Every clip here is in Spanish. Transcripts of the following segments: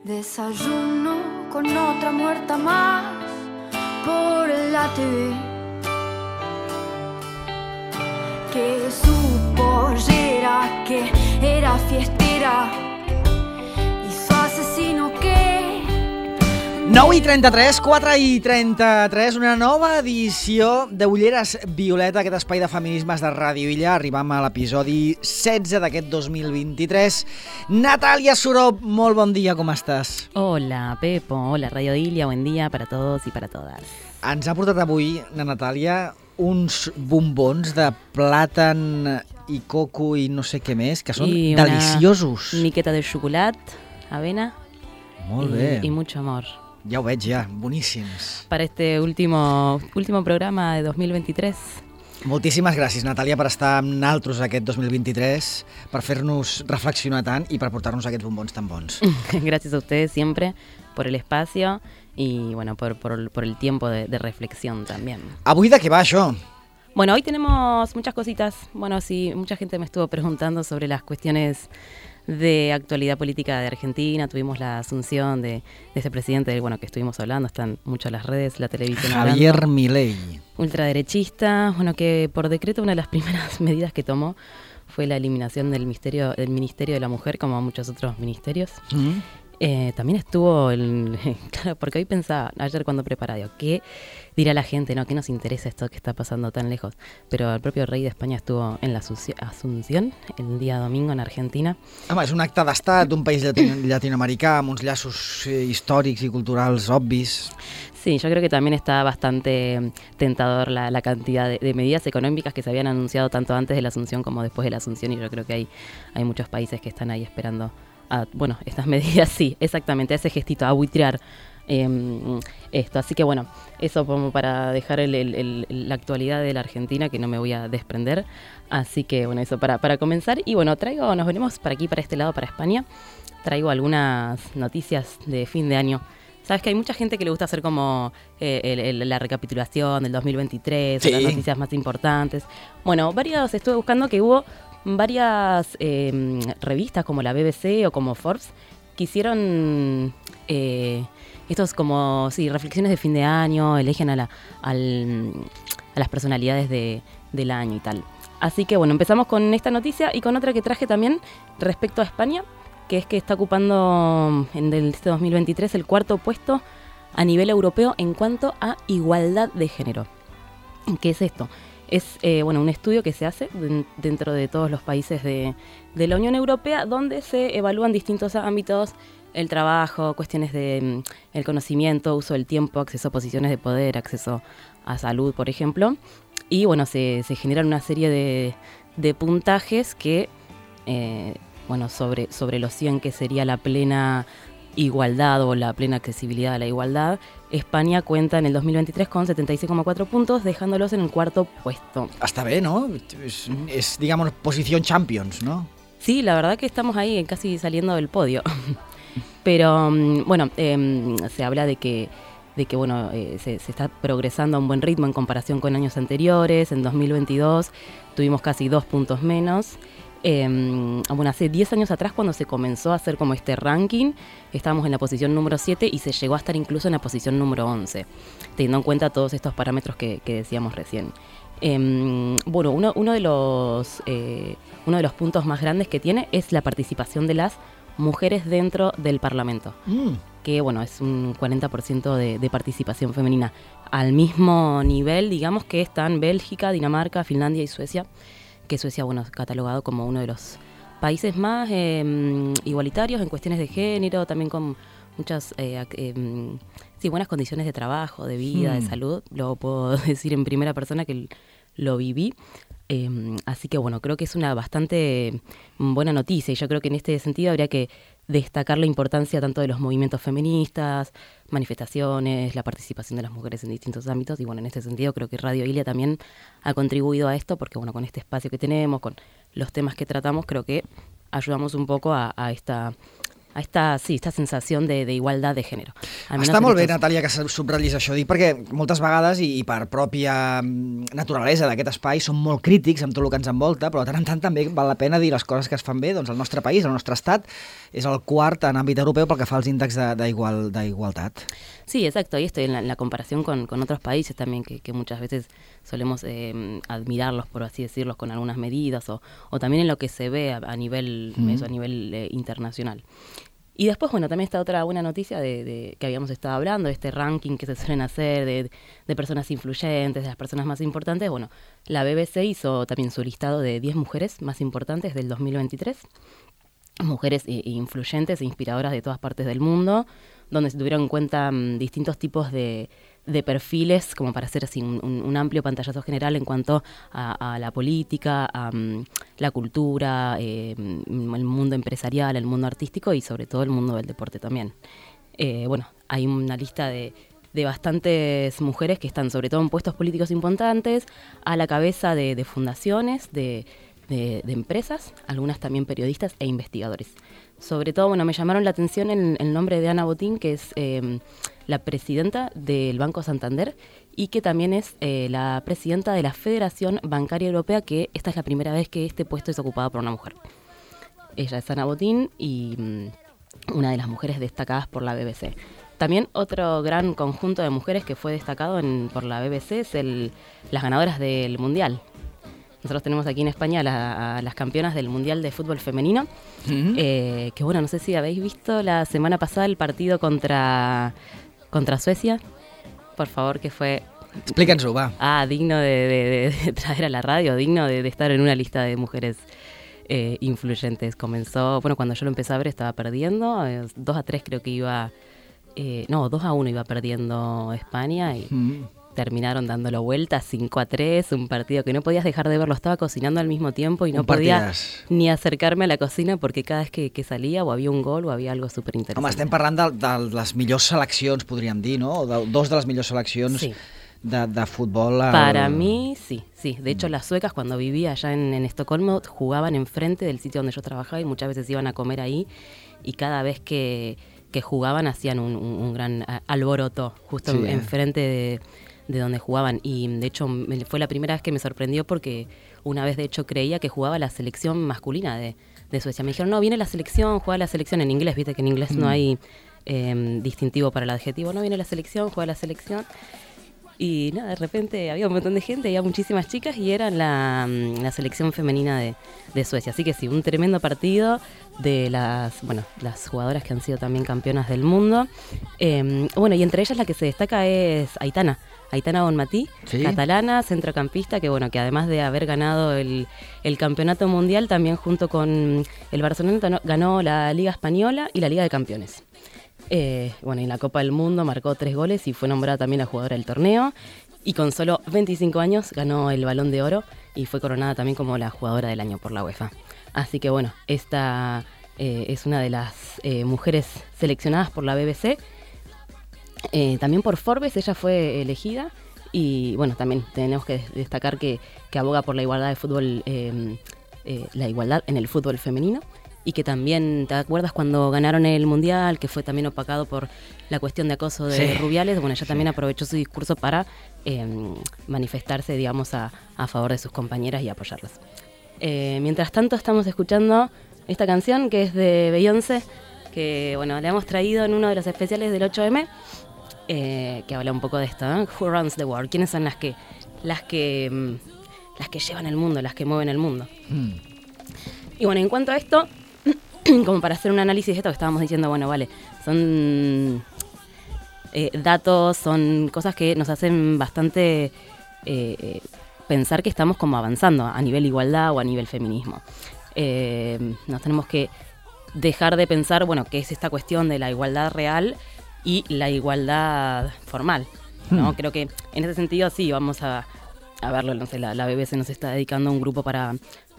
Desayuno con otra muerta más por la TV, que su pollera, que era fiestera, y su asesino que... 9:33, 4:33, una nova edició de Ulleres Violeta, aquest espai de feminismes de Ràdio Illa. Arribam a l'episodi 16 d'aquest 2023. Natàlia Surop, molt bon dia, com estàs? Hola, Pepo. Hola, Radio Illa. Buen día para todos y para todas. Ens ha portat avui, la Natàlia, uns bombons de plàtan i coco i no sé què més, que són deliciosos. Miqueta de xocolat, avena Molt bé. y mucho amor. Ja ho veig, ja. Boníssims. Para este último programa de 2023. Moltíssimes gràcies, Natàlia, per estar amb nosaltres aquest 2023, per fer-nos reflexionar tant i per portar-nos aquests bombons tan bons. Gracias a ustedes siempre por el espacio y bueno, por el tiempo de reflexión también. Avui de què va això? Bueno, hoy tenemos muchas cositas. Bueno, sí, mucha gente me estuvo preguntando sobre las cuestiones de actualidad política de Argentina. Tuvimos la asunción de ese presidente, bueno, que estuvimos hablando, están mucho las redes, la televisión Javier hablando. Milei. Ultraderechista, bueno, que por decreto una de las primeras medidas que tomó fue la eliminación del Ministerio de la Mujer, como muchos otros ministerios. También estuvo, claro, porque hoy pensaba, ayer cuando preparaba, digo, ¿qué dirá la gente? ¿No? ¿Qué nos interesa esto que está pasando tan lejos? Pero el propio rey de España estuvo en la Asunción el día domingo en Argentina. Home, és un acte d'estat d'un país llatinoamericà amb uns llaços històrics i culturals obvis. Sí, yo creo que también está bastante tentador la cantidad de medidas económicas que se habían anunciado tanto antes de la Asunción como después de la Asunción, y yo creo que hay muchos países que están ahí esperando bueno, estas medidas, sí, exactamente, ese gestito, a buitrear esto. Así que bueno, eso como para dejar la actualidad de la Argentina, que no me voy a desprender. Así que bueno, eso para comenzar. Y bueno, nos venimos para aquí, para este lado, para España. Traigo algunas noticias de fin de año. Sabes que hay mucha gente que le gusta hacer como la recapitulación del 2023, sí, las noticias más importantes. Bueno, estuve buscando que hubo varias revistas como la BBC o como Forbes que hicieron estos como reflexiones de fin de año, eligen a las personalidades del año y tal. Así que bueno, empezamos con esta noticia y con otra que traje también respecto a España, que es que está ocupando en este 2023 el cuarto puesto a nivel europeo en cuanto a igualdad de género. ¿Qué es esto? Es un estudio que se hace dentro de todos los países de la Unión Europea, donde se evalúan distintos ámbitos: el trabajo, cuestiones de el conocimiento, uso del tiempo, acceso a posiciones de poder, acceso a salud, por ejemplo. Y bueno, se generan una serie de puntajes que, sobre los 100, que sería la plena igualdad o la plena accesibilidad a la igualdad, España cuenta en el 2023 con 76,4 puntos, dejándolos en el cuarto puesto. Està bé, ¿no? Es digamos, posición Champions, ¿no? Sí, la verdad que estamos ahí casi saliendo del podio. Pero bueno, se habla de que se está progresando a un buen ritmo en comparación con años anteriores. En 2022 tuvimos casi 2 puntos menos. Hace 10 años atrás, cuando se comenzó a hacer como este ranking, estábamos en la posición número 7 y se llegó a estar incluso en la posición número 11, teniendo en cuenta todos estos parámetros que decíamos recién. Uno de los puntos más grandes que tiene es la participación de las mujeres dentro del Parlamento, que bueno, es un 40% de participación femenina, al mismo nivel, digamos, que están Bélgica, Dinamarca, Finlandia y Suecia, que Suecia, bueno, es catalogado como uno de los países más igualitarios en cuestiones de género, también con muchas buenas condiciones de trabajo, de vida, de salud. Lo puedo decir en primera persona que lo viví. Así que bueno, creo que es una bastante buena noticia, y yo creo que en este sentido habría que destacar la importancia tanto de los movimientos feministas, manifestaciones, la participación de las mujeres en distintos ámbitos. Y bueno, en este sentido creo que Radio Ilia también ha contribuido a esto, porque bueno, con este espacio que tenemos, con los temas que tratamos, creo que ayudamos un poco a esta esta sensación de igualdad de género. Està molt bé, Natàlia, que subratllis això, dic, perquè moltes vegades, i per pròpia naturalesa d'aquest espai, som molt crítics amb tot el que ens envolta, però de tant en tant també val la pena dir les coses que es fan bé. Doncs el nostre país, el nostre estat, és el quart en àmbit europeu pel que fa als índexs d'igualtat. Sí, exacto, y esto en la comparación con otros países también, que muchas veces solemos admirarlos, por así decirlo, con algunas medidas, o también en lo que se ve a nivel, a nivel internacional. Y después, bueno, también está otra buena noticia de que habíamos estado hablando, de este ranking que se suelen hacer de personas influyentes, de las personas más importantes. Bueno, la BBC hizo también su listado de 10 mujeres más importantes del 2023, mujeres influyentes e inspiradoras de todas partes del mundo, donde se tuvieron en cuenta distintos tipos de perfiles, como para hacer así un amplio pantallazo general en cuanto a la política, a la cultura, el mundo empresarial, el mundo artístico y sobre todo el mundo del deporte también. Bueno, hay una lista de bastantes mujeres que están sobre todo en puestos políticos importantes, a la cabeza de fundaciones, de empresas, algunas también periodistas e investigadores. Sobre todo, bueno, me llamaron la atención el nombre de Ana Botín, que es la presidenta del Banco Santander y que también es la presidenta de la Federación Bancaria Europea, que esta es la primera vez que este puesto es ocupado por una mujer. Ella es Ana Botín y una de las mujeres destacadas por la BBC. También otro gran conjunto de mujeres que fue destacado por la BBC es las ganadoras del Mundial. Nosotros tenemos aquí en España a las campeonas del Mundial de Fútbol Femenino, que bueno, no sé si habéis visto la semana pasada el partido contra Suecia, por favor, que fue... Explícanos-ho, va. Digno de traer a la radio, digno de estar en una lista de mujeres influyentes. Comenzó, bueno, cuando yo lo empecé a ver estaba perdiendo, 2-3 creo que iba... 2-1 iba perdiendo España y... Terminaron dándolo vuelta, 5-3, un partido que no podías dejar de verlo. Estaba cocinando al mismo tiempo y no podía ni acercarme a la cocina porque cada vez que salía o había un gol o había algo súper interesante. Home, estem parlant de les millors seleccions, podríem dir, no? Dos de les millors seleccions sí. de fútbol. Para mí, sí. De hecho, las suecas, cuando vivía allá en Estocolmo, jugaban enfrente del sitio donde yo trabajaba y muchas veces iban a comer ahí. Y cada vez que jugaban hacían un gran alboroto justo enfrente de donde jugaban, y de hecho fue la primera vez que me sorprendió porque una vez de hecho creía que jugaba la selección masculina de Suecia. Me dijeron, no, viene la selección, juega la selección en inglés, viste que en inglés no hay distintivo para el adjetivo, no, viene la selección, juega la selección. Y nada, de repente había un montón de gente, había muchísimas chicas y eran la selección femenina de Suecia. Así que sí, un tremendo partido de las jugadoras que han sido también campeonas del mundo. Bueno, y entre ellas la que se destaca es Aitana Bonmatí, ¿sí? Catalana, centrocampista, que bueno, que además de haber ganado el campeonato mundial, también junto con el Barcelona ganó la Liga Española y la Liga de Campeones. Bueno, en la Copa del Mundo marcó 3 goles y fue nombrada también la jugadora del torneo, y con solo 25 años ganó el Balón de Oro y fue coronada también como la jugadora del año por la UEFA. Así que bueno, esta es una de las mujeres seleccionadas por la BBC. También por Forbes ella fue elegida, y bueno, también tenemos que destacar que aboga por la igualdad de fútbol, la igualdad en el fútbol femenino, y que también, ¿te acuerdas cuando ganaron el Mundial, que fue también opacado por la cuestión de acoso de Rubiales? Bueno, ella también aprovechó su discurso para manifestarse, digamos, a favor de sus compañeras y apoyarlas. Mientras tanto estamos escuchando esta canción que es de Beyoncé, que bueno, la hemos traído en uno de los especiales del 8M, que habla un poco de esto, ¿no? Who runs the world? ¿Quiénes son las que llevan el mundo, las que mueven el mundo? Y bueno, en cuanto a esto, como para hacer un análisis de esto que estábamos diciendo, bueno, vale, son datos, son cosas que nos hacen bastante pensar que estamos como avanzando a nivel igualdad o a nivel feminismo. Nos tenemos que dejar de pensar, bueno, qué es esta cuestión de la igualdad real y la igualdad formal, ¿no? Creo que en ese sentido sí, vamos a verlo, no sé, la BBC nos está dedicando un grupo para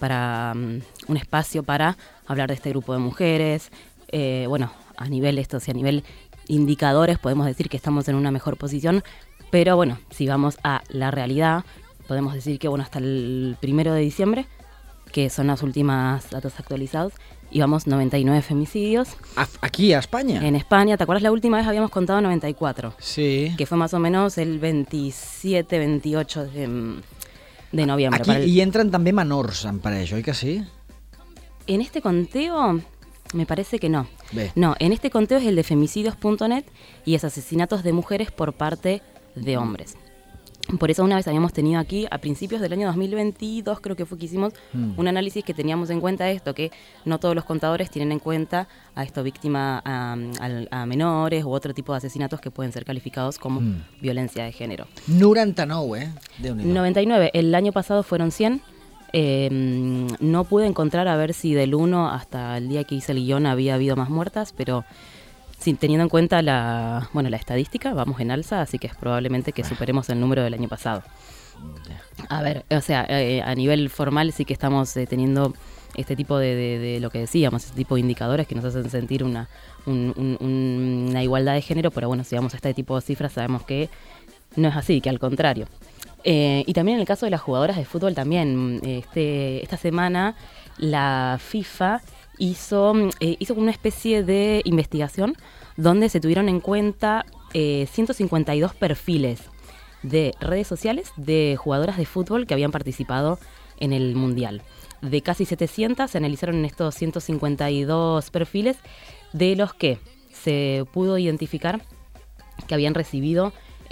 un espacio para hablar de este grupo de mujeres. Bueno, a nivel a nivel indicadores podemos decir que estamos en una mejor posición, pero bueno, si vamos a la realidad, podemos decir que bueno, hasta el 1 de diciembre, que son los últimos datos actualizados, íbamos 99 femicidios. Aquí, a España. En España, ¿te acuerdas la última vez habíamos contado 94? Sí. Que fue más o menos el 27, 28 de noviembre. Aquí hi entren també menors, em pareix, oi que sí? En este conteo, me parece que no. Bé. No, en este conteo es el de femicidios.net y es asesinatos de mujeres por parte de hombres. Por eso una vez habíamos tenido aquí, a principios del año 2022, creo que fue que hicimos un análisis que teníamos en cuenta esto, que no todos los contadores tienen en cuenta a esto víctima a menores u otro tipo de asesinatos que pueden ser calificados como violencia de género. 99, Déu-n'hi-do. 99, el año pasado fueron 100. No pude encontrar a ver si del 1 hasta el día que hice el guión había habido más muertas, pero teniendo en cuenta la estadística, vamos en alza, así que es probablemente que superemos el número del año pasado. A ver, o sea, a nivel formal sí que estamos teniendo este tipo de lo que decíamos, este tipo de indicadores que nos hacen sentir una igualdad de género, pero bueno, si vamos a este tipo de cifras sabemos que no es así, que al contrario. Y también en el caso de las jugadoras de fútbol también, esta semana la FIFA hizo una especie de investigación donde se tuvieron en cuenta 152 perfiles de redes sociales de jugadoras de fútbol que habían participado en el Mundial. De casi 700 se analizaron en estos 152 perfiles, de los que se pudo identificar que habían recibido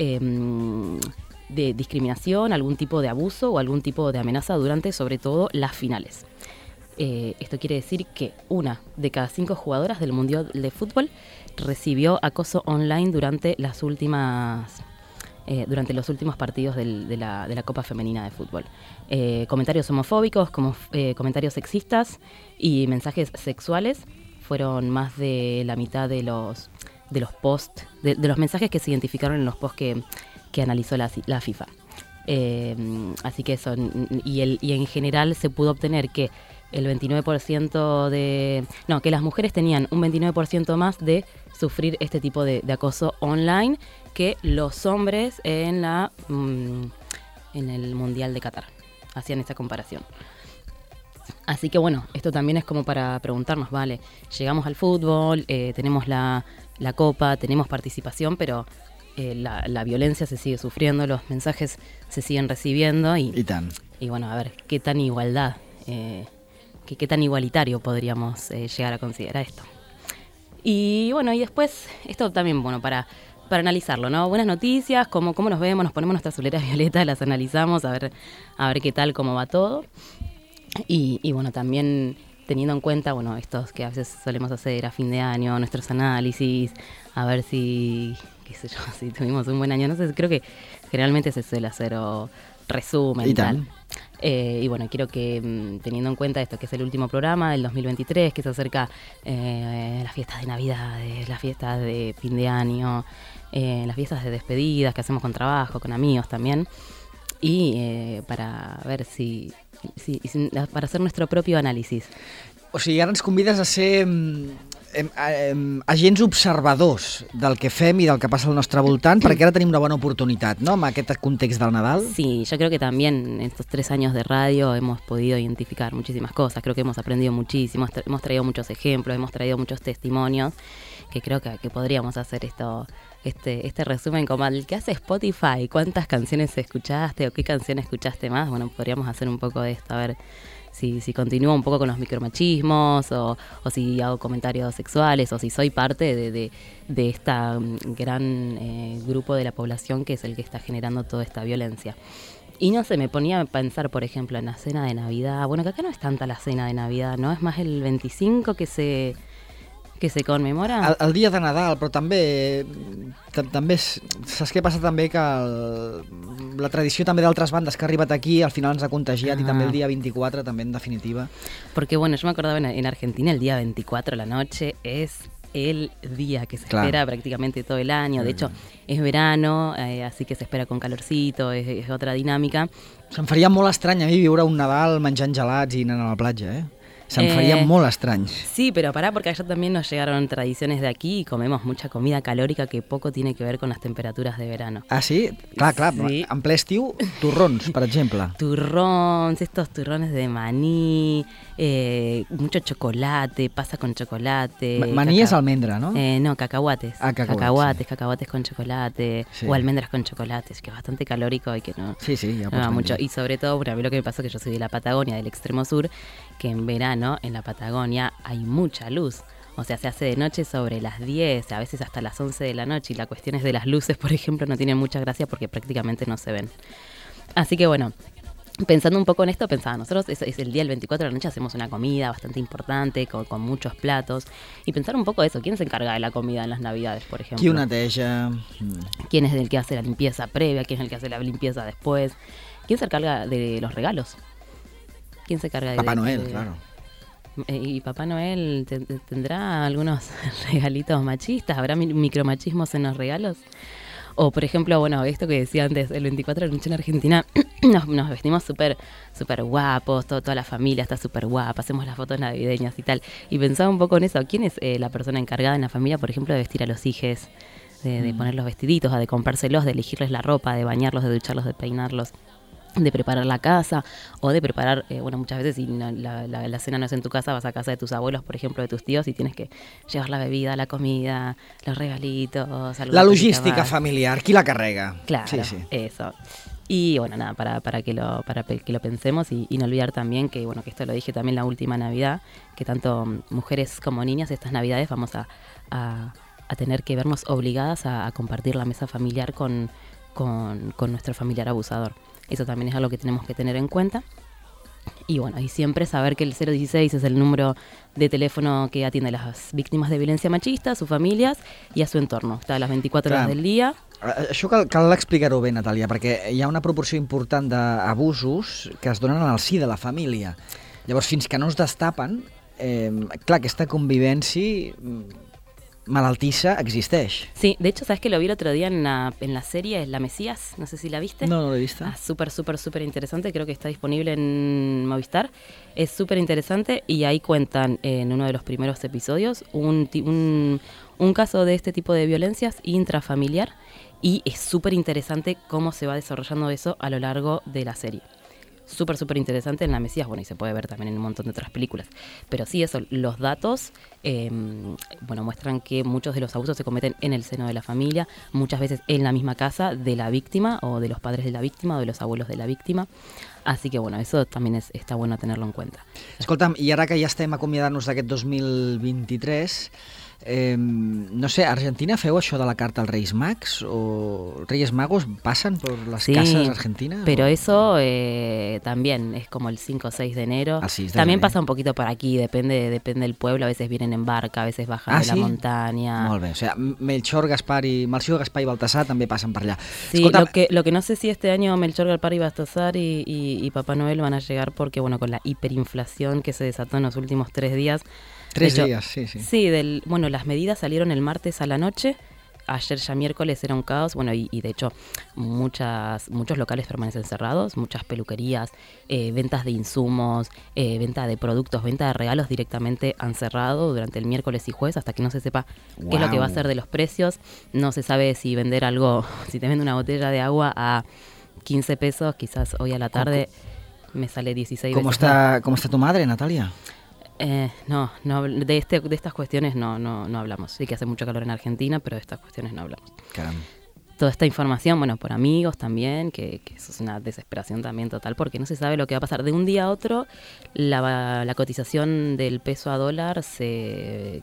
de discriminación, algún tipo de abuso o algún tipo de amenaza durante, sobre todo, las finales. Esto quiere decir que 1 de cada 5 jugadoras del Mundial de Fútbol recibió acoso online durante los últimos partidos de la Copa Femenina de Fútbol. Comentarios homofóbicos, como comentarios sexistas y mensajes sexuales fueron más de la mitad de los posts, de los mensajes que se identificaron en los posts que analizó la FIFA. Así que eso, y en general se pudo obtener que el 29% que las mujeres tenían un 29% más de sufrir este tipo de acoso online que los hombres en el Mundial de Qatar. Hacían esta comparación. Así que bueno, esto también es como para preguntarnos, vale, llegamos al fútbol, tenemos la copa, tenemos participación, pero la violencia se sigue sufriendo, los mensajes se siguen recibiendo y bueno, a ver, qué tan igualdad, qué tan igualitario podríamos llegar a considerar esto. Y bueno, y después, esto también, bueno, para analizarlo, ¿no? Buenas noticias, cómo nos vemos, nos ponemos nuestras soleras violetas, las analizamos, a ver qué tal, cómo va todo. Y bueno, también teniendo en cuenta, bueno, estos que a veces solemos hacer a fin de año, nuestros análisis, a ver si, qué sé yo, si tuvimos un buen año. No sé, creo que generalmente se suele hacer resumen y tal. Y bueno, quiero que teniendo en cuenta esto, que es el último programa del 2023, que se acerca las fiestas de Navidad, las fiestas de fin de año, las fiestas de despedidas que hacemos con trabajo, con amigos también, y para ver para hacer nuestro propio análisis. O sigui, ara ens convides a ser agents observadors del que fem i del que passa al nostre voltant, perquè ara tenim una bona oportunitat, ¿no?, amb aquest context del Nadal. Sí, yo creo que también en estos 3 años de radio hemos podido identificar muchísimas cosas, creo que hemos aprendido muchísimo, hemos traído muchos ejemplos, hemos traído muchos testimonios, que creo que podríamos hacer este resumen como el que hace Spotify, cuántas canciones escuchaste o qué canción escuchaste más. Bueno, podríamos hacer un poco de esto, a ver si continúo un poco con los micromachismos o si hago comentarios sexuales o si soy parte de esta gran grupo de la población que es el que está generando toda esta violencia. Y no sé, me ponía a pensar, por ejemplo, en la cena de Navidad. Bueno, que acá no es tanta la cena de Navidad, ¿no? Es más el 25 que se conmemora. El dia de Nadal, però també saps què passa també? Que la tradició també d'altres bandes que ha arribat aquí al final ens ha contagiat, i també el dia 24 també, en definitiva. Porque bueno, yo me acordaba en Argentina el día 24 a la noche es el día que se espera prácticamente todo el año. De hecho, es verano, así que se espera con calorcito, es otra dinámica. Se'm faria molt estrany a mi viure un Nadal menjant gelats i anant a la platja, Se'm faria molt estrany. Sí, pero pará, porque allá también nos llegaron tradiciones de aquí y comemos mucha comida calórica que poco tiene que ver con las temperaturas de verano. Ah, sí? Clar, Sí. en ple estiu, torrons, per exemple. Turrons, estos turrones de maní, mucho chocolate, pasa con chocolate. Maní és almendra, no? No, cacahuates. Ah, cacahuates, Cacahuates con chocolate, Sí. o almendras con chocolate, que es bastante calórico y que no, Sí, ja no pots va mucho. mentir. Y sobre todo, bueno, a mí lo que me pasó es que yo soy de la Patagonia, del extremo sur, que en verano en la Patagonia hay mucha luz. O sea, se hace de noche sobre las 10, a veces hasta las 11 de la noche. Y la cuestión es de las luces, por ejemplo, no tienen mucha gracia porque prácticamente no se ven. Así que bueno, pensando un poco en esto, pensaba, nosotros es el día del 24 de la noche, hacemos una comida bastante importante, con muchos platos. Y pensar un poco eso, ¿quién se encarga de la comida en las Navidades, por ejemplo? Qui ho neteja? ¿Quién es el que hace la limpieza previa? ¿Quién es el que hace la limpieza después? ¿Quién se encarga de los regalos? ¿Quién se encarga de... Papá Noel, claro. ¿Y Papá Noel tendrá algunos regalitos machistas? ¿Habrá micromachismos en los regalos? O, por ejemplo, bueno, esto que decía antes, el 24 de la noche en Argentina nos vestimos súper guapos, toda la familia está súper guapa, hacemos las fotos navideñas y tal. Y pensaba un poco en eso, ¿quién es la persona encargada en la familia, por ejemplo, de vestir a los hijes, de poner los vestiditos, de comprárselos, de elegirles la ropa, de bañarlos, de ducharlos, de peinarlos? De preparar la casa o de preparar, bueno, muchas veces si la cena no es en tu casa, vas a casa de tus abuelos, por ejemplo, de tus tíos y tienes que llevar la bebida, la comida, los regalitos. La logística familiar, qui la carrega? Claro, Sí. eso. Y bueno, nada, para que lo pensemos y no olvidar también que, bueno, que esto lo dije también la última Navidad, que tanto mujeres como niñas estas Navidades vamos a tener que vernos obligadas a compartir la mesa familiar con nuestro familiar abusador. Eso también es algo que tenemos que tener en cuenta. Y bueno, y siempre saber que el 016 es el número de teléfono que atiende a las víctimas de violencia machista, a sus familias y a su entorno. Está a las 24 horas del dia. Això cal explicar-ho bé, Natàlia, perquè hi ha una proporció important d'abusos que es donen al si de la família. Llavors, fins que no es destapen, clar, aquesta convivència malaltissa existeix. Sí, de hecho, ¿sabes que lo vi el otro día en la serie La Mesías? No sé si la viste. No l'he vista. Súper interesante. Creo que está disponible en Movistar. Es súper interesante y ahí cuentan en uno de los primeros episodios un caso de este tipo de violencias intrafamiliar y es súper interesante cómo se va desarrollando eso a lo largo de la serie. Súper interesante en La Mesías, bueno, y se puede ver también en un montón de otras películas. Pero sí, eso, los datos, bueno, muestran que muchos de los abusos se cometen en el seno de la familia, muchas veces en la misma casa de la víctima, o de los padres de la víctima, o de los abuelos de la víctima. Así que, bueno, eso también está bueno tenerlo en cuenta. Escolta'm, i ara que ja estem acomiadant-nos d'aquest 2023, no sé, a Argentina feu això de la carta als Reis Mags? ¿O Reyes Magos pasan por las casas argentinas? Pero eso también es como el 5 o 6 de enero. También pasa un poquito por aquí, depende del pueblo. A veces vienen en barca, a veces bajan de la montaña. Molt bé, o sea, Melchor, Gaspar i Baltasar també passen per allà. Sí, lo que no sé si este año Melchor, Gaspar y Baltasar y Papá Noel van a llegar porque, bueno, con la hiperinflación que se desató en los últimos 3 días. 3 días, sí. Sí, bueno, las medidas salieron el martes a la noche. Ayer ya miércoles era un caos, bueno, y de hecho muchos locales permanecen cerrados, muchas peluquerías, ventas de insumos, venta de productos, venta de regalos directamente han cerrado durante el miércoles y jueves hasta que no se sepa qué es lo que va a ser de los precios. No se sabe si vender algo, si te vende una botella de agua a 15 pesos, quizás hoy a la tarde me sale 16 ¿Cómo está tu madre, Natalia? No, de estas cuestiones no hablamos. Sí que hace mucho calor en Argentina, pero de estas cuestiones no hablamos. Caramba. Toda esta información, bueno, por amigos también, que eso es una desesperación también total, porque no se sabe lo que va a pasar. De un día a otro, la cotización del peso a dólar de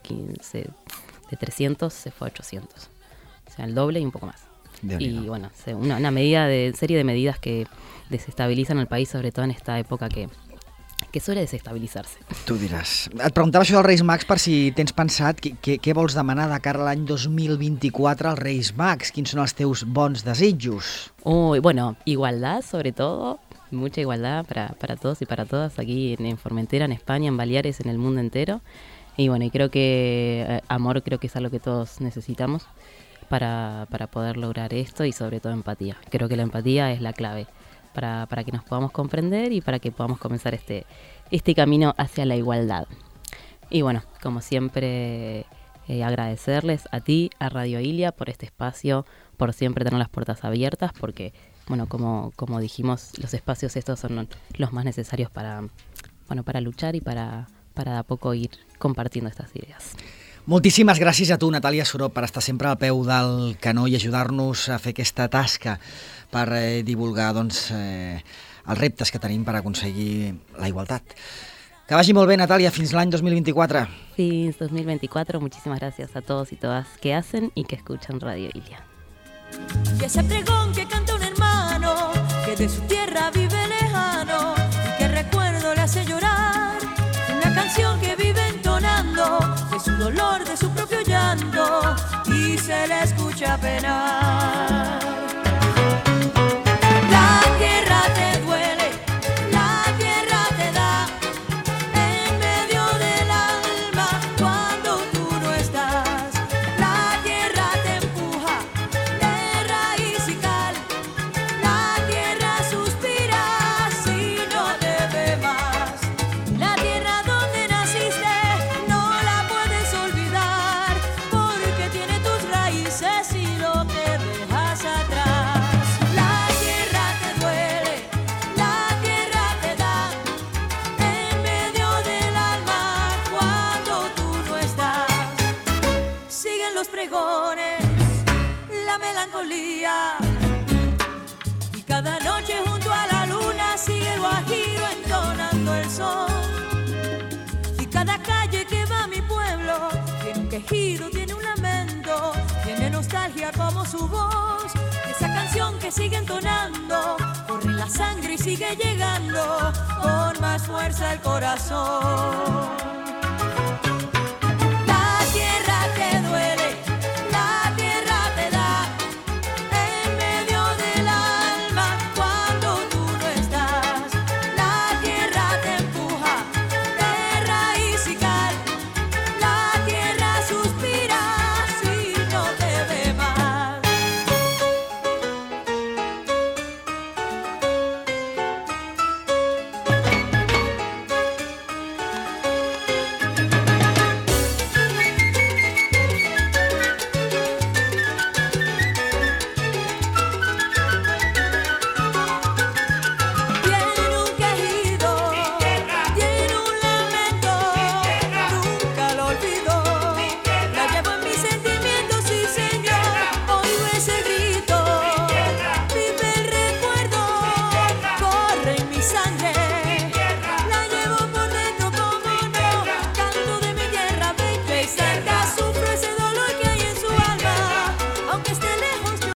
300 se fue a 800. O sea, el doble y un poco más. Y bueno, una serie de medidas que desestabilizan al país, sobre todo en esta época que suele desestabilitzar-se. Tu diràs. Et preguntava això dels Reis Mags per si tens pensat què vols demanar de cara a l'any 2024 als Reis Mags. Quins són els teus bons desitjos? Bueno, igualdad sobre todo, mucha igualdad para todos y para todas aquí en Formentera, en España, en Baleares, en el mundo entero. Y bueno, y creo que amor creo que es algo que todos necesitamos para poder lograr esto y sobre todo empatía. Creo que la empatía es la clave para que nos podamos comprender y para que podamos comenzar este camino hacia la igualdad. Y bueno, como siempre, agradecerles a ti, a Radio Ilia, por este espacio, por siempre tener las puertas abiertas, porque, bueno, como dijimos, los espacios estos son los más necesarios para luchar y para de a poco ir compartiendo estas idees. Moltíssimes gràcies a tu, Natàlia Suró, per estar sempre al peu del canó i ajudar-nos a fer aquesta tasca per divulgar els reptes que tenim per aconseguir la igualtat. Que vagi molt bé, Natàlia, fins l'any 2024. Fins 2024, muchísimas gracias a todos y todas que hacen y que escuchan Radio Ilia. Y ese pregón que canta un hermano que de su tierra vive lejano y que recuerdo le hace llorar, una canción que vive entonando de su dolor, de su propio llanto y se le escucha penar. La tierra te duele, la tierra te da en medio del alma cuando tú no estás. La tierra te empuja de raíz y cal, la tierra suspira si no te ve más. La tierra donde naciste no la puedes olvidar porque tiene tus raíces y lo que dejas atrás. La tierra te duele, la tierra te da en medio del alma cuando tú no estás. Siguen los pregones, la melancolía y cada noche junto a la luna sigue el guajiro entonando el son. Y cada calle que va a mi pueblo tiene un quejido, tiene un lamento, tiene nostalgia como su voz. Esa canción que sigue entonando corre en la sangre y sigue llegando con más fuerza el corazón.